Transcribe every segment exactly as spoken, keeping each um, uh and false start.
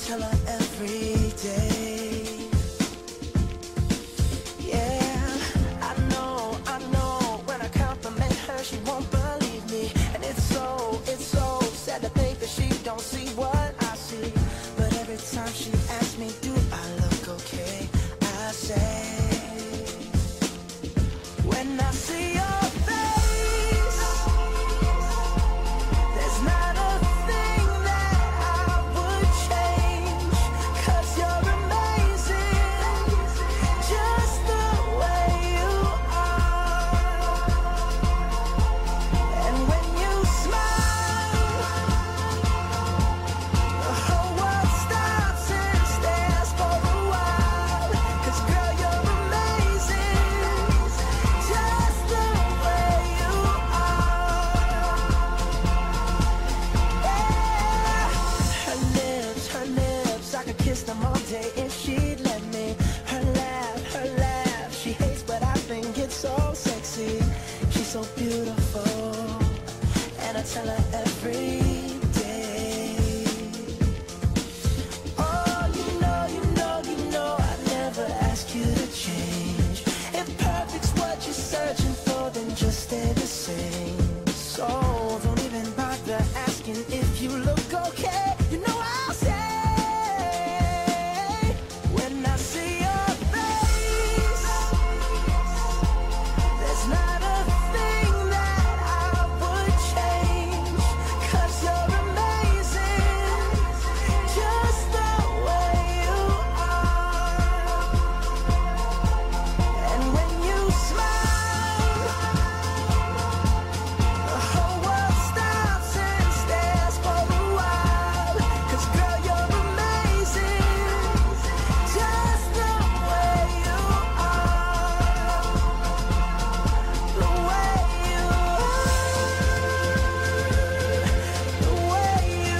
tell her every day. Yeah, I know, I know, when I compliment her, she won't believe me. And it's so, it's so sad to think that she don't see what I see. But every time she asks me, do I look okay, I say, when I see your face, there's not a thing that I would change, 'cause you're amazing, just the way you are. And when you smile, the whole world stops and stares for a while, 'cause girl, you're amazing, just the way you are. Yeah. Her lips, her lips, I could kiss them all day if she'd let me. Her laugh, her laugh, she hates but I think it's so sexy. She's so beautiful, and I tell her every day. Oh, you know, you know, you know, I'd never ask you to change. If perfect's what you're searching for, then just stay the same. So don't even bother asking if you look okay. You know I'll say, when I see your face, there's not a thing that I would change, 'cause you're amazing, just the way you are. And when you smile, the whole world stops and stares for a while, 'cause girl, you're amazing, just the way you are. The way you are, the way you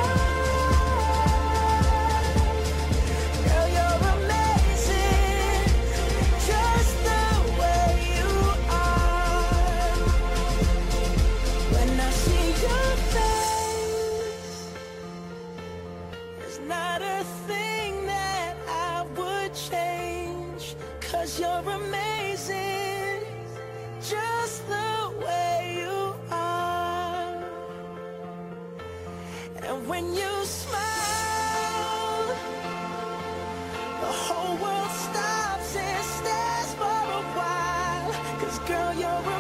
are. Girl, you're amazing, just the way you are. When I see your face, there's not a thing that I would change, 'cause you're amazing, just the way you are. And when you smile, the whole world stops and stares for a while, 'cause girl, you're